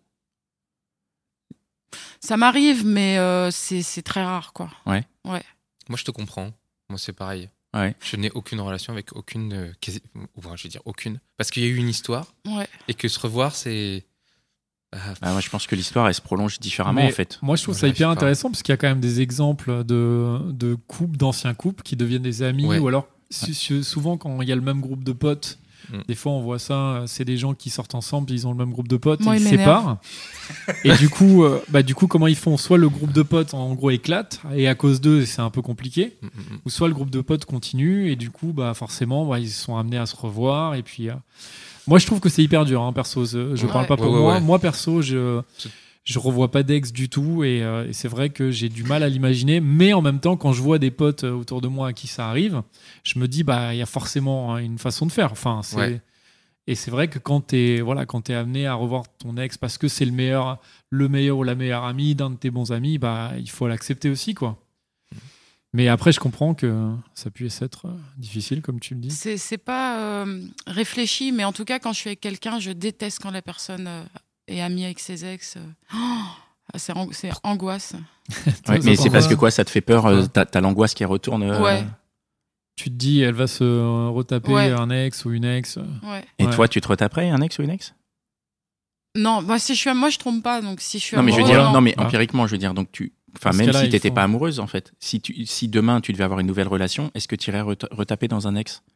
Speaker 5: Ça m'arrive, mais c'est très rare, quoi.
Speaker 3: Moi, je te comprends. Moi, c'est pareil.
Speaker 2: Ouais.
Speaker 3: Je n'ai aucune relation avec aucune... je vais dire aucune. Parce qu'il y a eu une histoire
Speaker 5: Ouais.
Speaker 3: et que se revoir, c'est...
Speaker 2: Moi, je pense que l'histoire, elle se prolonge différemment,
Speaker 4: Mais
Speaker 2: en fait.
Speaker 4: Moi, je trouve
Speaker 3: Moi,
Speaker 4: ça
Speaker 3: j'arrive
Speaker 4: hyper
Speaker 3: pas.
Speaker 4: intéressant parce qu'il y a quand même des exemples de couples, d'anciens couples qui deviennent des amis
Speaker 3: Ouais.
Speaker 4: ou alors souvent quand il y a le même groupe de potes.
Speaker 3: Mm.
Speaker 4: Des fois, on voit ça, c'est des gens qui sortent ensemble, ils ont le même groupe de potes,
Speaker 5: Moi,
Speaker 4: ils
Speaker 5: il
Speaker 4: se
Speaker 5: m'énerve.
Speaker 4: séparent. Et du coup, comment ils font? Soit le groupe de potes, en gros, éclate, et à cause d'eux, c'est un peu compliqué. Ou soit le groupe de potes continue, et du coup, forcément, ils sont amenés à se revoir. Et puis, moi, je trouve que c'est hyper dur, hein, perso. Je parle pas pour
Speaker 3: Ouais,
Speaker 4: moi.
Speaker 3: ouais.
Speaker 4: Moi, perso, je revois pas d'ex du tout, et c'est vrai que j'ai du mal à l'imaginer. Mais en même temps, quand je vois des potes autour de moi à qui ça arrive, je me dis, il y a forcément une façon de faire. Enfin,
Speaker 3: Ouais.
Speaker 4: Et c'est vrai que quand t'es amené à revoir ton ex parce que c'est le meilleur ou la meilleure amie d'un de tes bons amis, il faut l'accepter aussi, quoi. Mais après, je comprends que ça puisse être difficile, comme tu le dis.
Speaker 5: C'est pas réfléchi, mais en tout cas, quand je suis avec quelqu'un, je déteste quand la personne est amie avec ses ex. C'est angoisse.
Speaker 2: Ouais, mais c'est parce que quoi, ça te fait peur, t'as l'angoisse qui retourne.
Speaker 5: Ouais.
Speaker 4: Tu te dis, elle va se retaper
Speaker 5: Ouais.
Speaker 4: un ex ou une ex.
Speaker 5: Ouais.
Speaker 2: Et
Speaker 4: Ouais.
Speaker 2: toi, tu te retaperais un ex ou une ex?
Speaker 5: Non, moi je trompe pas, donc si je suis
Speaker 2: Non, mais je veux
Speaker 5: amoureuse,
Speaker 2: dire, non, mais
Speaker 4: Ah.
Speaker 2: empiriquement, je veux dire, donc
Speaker 4: Dans ce
Speaker 2: même
Speaker 4: cas-là,
Speaker 2: si
Speaker 4: il
Speaker 2: t'étais
Speaker 4: faut-
Speaker 2: pas amoureuse, en fait, si demain tu devais avoir une nouvelle relation, est-ce que tu irais retaper dans un ex?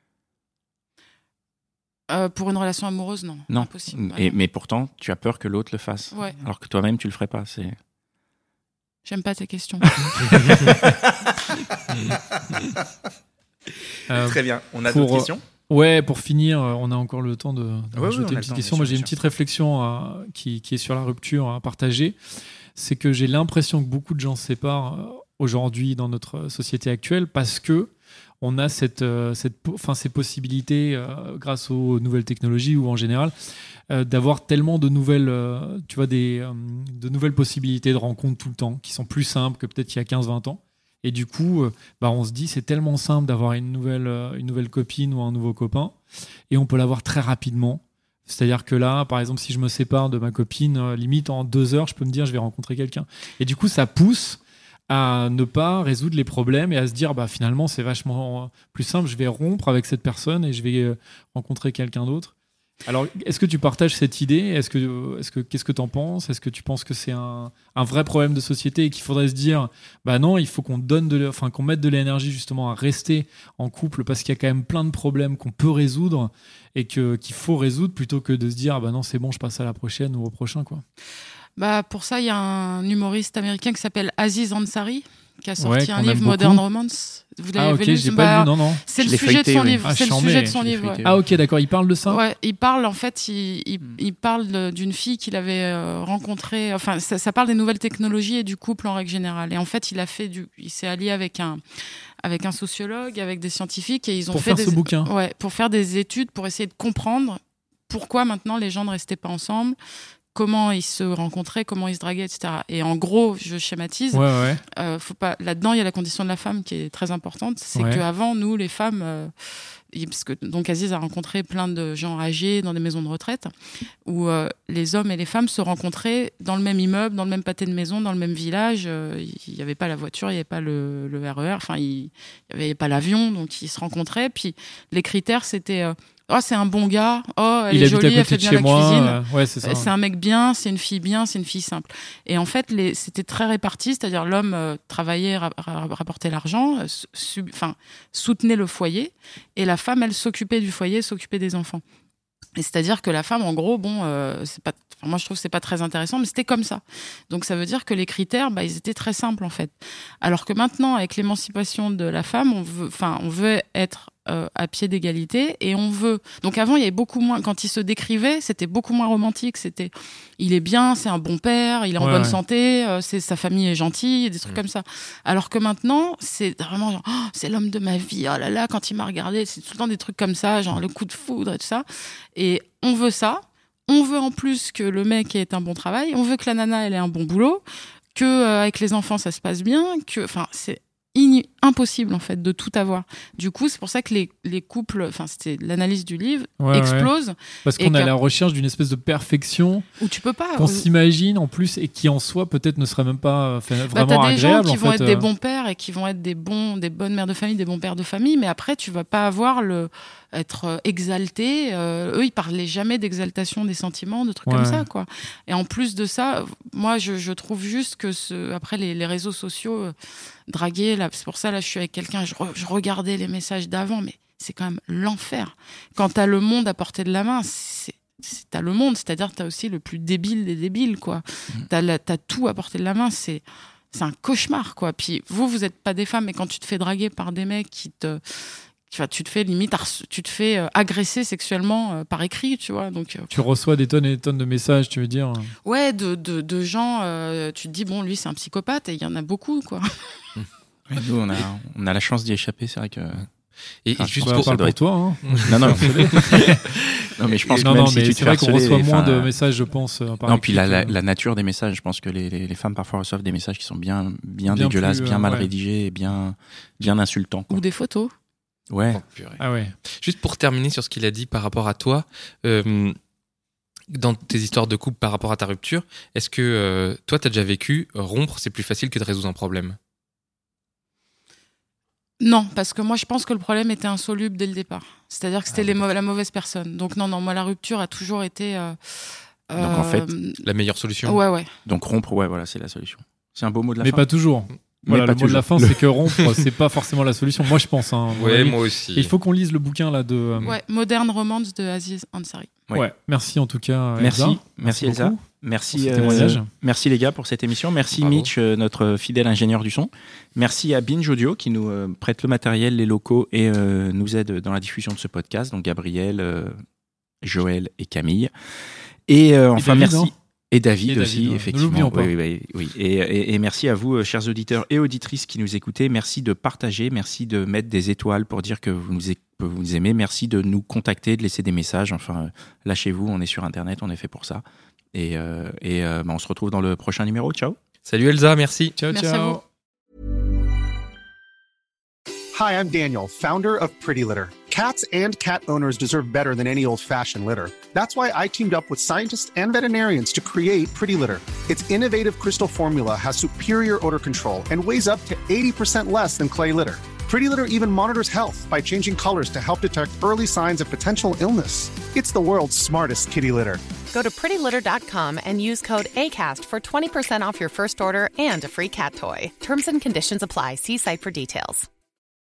Speaker 5: pour une relation amoureuse, non.
Speaker 2: Non.
Speaker 5: Impossible.
Speaker 2: Mais pourtant, tu as peur que l'autre le fasse.
Speaker 5: Ouais.
Speaker 2: Alors que toi-même, tu le ferais pas.
Speaker 5: J'aime pas tes questions.
Speaker 2: Très bien. On a
Speaker 4: pour-
Speaker 2: d'autres questions?
Speaker 4: Ouais, pour finir, on a encore le temps de
Speaker 2: Ouais,
Speaker 4: rajouter
Speaker 2: on a
Speaker 4: une
Speaker 2: le
Speaker 4: petite
Speaker 2: temps,
Speaker 4: question.
Speaker 2: bien
Speaker 4: Moi,
Speaker 2: sûr,
Speaker 4: j'ai une
Speaker 2: bien
Speaker 4: petite réflexion qui est sur la rupture à partager. C'est que j'ai l'impression que beaucoup de gens se séparent aujourd'hui dans notre société actuelle parce que on a ces possibilités grâce aux nouvelles technologies ou en général d'avoir tellement de nouvelles, de nouvelles possibilités de rencontres tout le temps qui sont plus simples que peut-être il y a 15-20 ans. Et du coup, on se dit, c'est tellement simple d'avoir une nouvelle copine ou un nouveau copain, et on peut l'avoir très rapidement. C'est-à-dire que là, par exemple, si je me sépare de ma copine, limite en 2 heures, je peux me dire, je vais rencontrer quelqu'un. Et du coup, ça pousse à ne pas résoudre les problèmes et à se dire, finalement, c'est vachement plus simple, je vais rompre avec cette personne et je vais rencontrer quelqu'un d'autre. Alors, est-ce que tu partages cette idée ? Qu'est-ce que tu en penses ? Est-ce que tu penses que c'est un vrai problème de société et qu'il faudrait se dire, non, il faut qu'on qu'on mette de l'énergie justement à rester en couple parce qu'il y a quand même plein de problèmes qu'on peut résoudre et qu'il faut résoudre plutôt que de se dire, non, c'est bon, je passe à la prochaine ou au prochain, quoi.
Speaker 5: Pour ça, il y a un humoriste américain qui s'appelle Aziz Ansari qui a sorti un
Speaker 4: qu'on
Speaker 5: livre,
Speaker 4: aime
Speaker 5: Modern
Speaker 4: beaucoup.
Speaker 5: Romance. Vous l'avez lu ?
Speaker 4: J'ai pas lu, non.
Speaker 5: C'est
Speaker 2: Je
Speaker 5: le
Speaker 2: l'ai
Speaker 5: sujet de
Speaker 2: feuilleté,
Speaker 5: son
Speaker 2: oui.
Speaker 5: livre.
Speaker 4: Ah,
Speaker 5: C'est le
Speaker 4: j'en
Speaker 5: sujet
Speaker 4: mets,
Speaker 5: de son
Speaker 2: je l'ai
Speaker 5: livre.
Speaker 2: feuilleté.
Speaker 4: Ah, ok, d'accord. Il parle de ça ?
Speaker 5: Ouais, il parle, en fait, il parle d'une fille qu'il avait rencontrée. Enfin, ça parle des nouvelles technologies et du couple en règle générale. Et en fait, il s'est allié avec un sociologue, avec des scientifiques, et ils ont
Speaker 4: faire ce bouquin.
Speaker 5: Ouais, pour faire des études, pour essayer de comprendre pourquoi maintenant les gens ne restaient pas ensemble, comment ils se rencontraient, comment ils se draguaient, etc. Et en gros, je schématise.
Speaker 4: Ouais.
Speaker 5: Faut pas. Là-dedans, il y a la condition de la femme qui est très importante. C'est
Speaker 4: Ouais.
Speaker 5: qu'avant, nous, les femmes, parce que donc Aziz a rencontré plein de gens âgés dans des maisons de retraite, où les hommes et les femmes se rencontraient dans le même immeuble, dans le même pâté de maison, dans le même village. Il n'y avait pas la voiture, il n'y avait pas le RER, enfin, il n'y avait pas l'avion, donc ils se rencontraient. Puis les critères, c'était c'est un bon gars, elle est jolie, elle fait bien la cuisine.
Speaker 4: Ouais, c'est ça.
Speaker 5: C'est un mec bien, c'est une fille bien, c'est une fille simple. Et en fait, c'était très réparti, c'est-à-dire l'homme travaillait, rapportait l'argent, soutenait le foyer, et la femme, elle s'occupait du foyer, s'occupait des enfants. Et c'est-à-dire que la femme, en gros, c'est pas. Moi, je trouve que c'est pas très intéressant, mais c'était comme ça. Donc, ça veut dire que les critères, ils étaient très simples en fait. Alors que maintenant, avec l'émancipation de la femme, on veut être à pied d'égalité et on veut. Donc avant, il y avait beaucoup moins. Quand il se décrivait, c'était beaucoup moins romantique. C'était, il est bien, c'est un bon père, il est en bonne santé, sa famille est gentille, des trucs comme ça. Alors que maintenant, c'est vraiment genre, c'est l'homme de ma vie. Oh là là, quand il m'a regardé, c'est tout le temps des trucs comme ça, genre le coup de foudre et tout ça. Et on veut ça. On veut en plus que le mec ait un bon travail. On veut que la nana elle ait un bon boulot, que avec les enfants ça se passe bien. C'est impossible en fait de tout avoir. Du coup, c'est pour ça que les couples, c'était l'analyse du livre, explosent.
Speaker 4: Parce qu'on est à la recherche d'une espèce de perfection
Speaker 5: où tu peux pas.
Speaker 4: Qu'on s'imagine en plus et qui en soi peut-être ne serait même pas vraiment
Speaker 5: t'as des
Speaker 4: agréable.
Speaker 5: Gens qui vont être des bons pères et qui vont être des bonnes mères de famille, des bons pères de famille, mais après tu vas pas avoir être exalté. Eux, ils parlaient jamais d'exaltation des sentiments, de trucs comme ça, quoi. Et en plus de ça, moi, je trouve juste que après les réseaux sociaux, draguer, là, c'est pour ça, là, je suis avec quelqu'un, je regardais les messages d'avant, mais c'est quand même l'enfer. Quand t'as le monde à portée de la main, t'as le monde, c'est-à-dire t'as aussi le plus débile des débiles, quoi. T'as tout à portée de la main, c'est un cauchemar, quoi. Puis vous êtes pas des femmes, mais quand tu te fais draguer par des mecs tu te fais limite, tu te fais agresser sexuellement par écrit, tu vois. Donc
Speaker 4: tu reçois des tonnes et des tonnes de messages, tu veux dire.
Speaker 5: Ouais, de gens. Tu te dis bon, lui c'est un psychopathe et il y en a beaucoup, quoi.
Speaker 2: Ouais, nous on a la chance d'y échapper, c'est vrai que.
Speaker 4: Et juste pour toi. Hein.
Speaker 2: Non. Non, mais je pense que même si tu te
Speaker 4: c'est vrai qu'on reçoit moins de messages, je pense.
Speaker 2: Non, puis la nature des messages, je pense que les femmes parfois reçoivent des messages qui sont bien dégueulasses, bien mal rédigés et bien insultants, quoi.
Speaker 5: Ou des photos.
Speaker 2: Ouais.
Speaker 3: Ah ouais. Juste pour terminer sur ce qu'il a dit par rapport à toi, dans tes histoires de couple par rapport à ta rupture, est-ce que toi, t'as déjà vécu rompre, c'est plus facile que de résoudre un problème ?
Speaker 5: Non, parce que moi, je pense que le problème était insoluble dès le départ. C'est-à-dire que c'était la mauvaise personne. Donc non, moi, la rupture a toujours été...
Speaker 2: Donc en fait...
Speaker 3: La meilleure solution.
Speaker 5: Ouais.
Speaker 2: Donc rompre, voilà, c'est la solution. C'est un beau mot de la
Speaker 4: fin. Mais pas toujours. Voilà, le mot de la fin, c'est que rompre, c'est pas forcément la solution. Moi, je pense.
Speaker 3: Ouais, moi aussi.
Speaker 4: Il faut qu'on lise le bouquin là de.
Speaker 5: Modern Romance de Aziz Ansari.
Speaker 4: Ouais. Merci en tout cas.
Speaker 2: Merci Elsa.
Speaker 4: Beaucoup.
Speaker 2: Merci les gars pour cette émission. Merci Bravo. Mitch, notre fidèle ingénieur du son. Merci à Binge Audio qui nous prête le matériel, les locaux et nous aide dans la diffusion de ce podcast. Donc Gabriel, Joël et Camille. Et enfin
Speaker 4: David,
Speaker 2: merci. Et David aussi, effectivement.
Speaker 4: Ne l'oublions pas.
Speaker 2: Oui. Et merci à vous, chers auditeurs et auditrices qui nous écoutez. Merci de partager, merci de mettre des étoiles pour dire que vous nous aimez. Merci de nous contacter, de laisser des messages. Enfin, lâchez-vous, on est sur Internet, on est fait pour ça. Et on se retrouve dans le prochain numéro. Ciao.
Speaker 3: Salut Elsa, merci.
Speaker 4: Ciao.
Speaker 5: Merci à vous.
Speaker 6: Hi, I'm Daniel, founder of Pretty Litter. Cats and cat owners deserve better than any old-fashioned litter. That's why I teamed up with scientists and veterinarians to create Pretty Litter. Its innovative crystal formula has superior odor control and weighs up to 80% less than clay litter. Pretty Litter even monitors health by changing colors to help detect early signs of potential illness. It's the world's smartest kitty litter.
Speaker 7: Go to prettylitter.com and use code ACAST for 20% off your first order and a free cat toy. Terms and conditions apply. See site for details.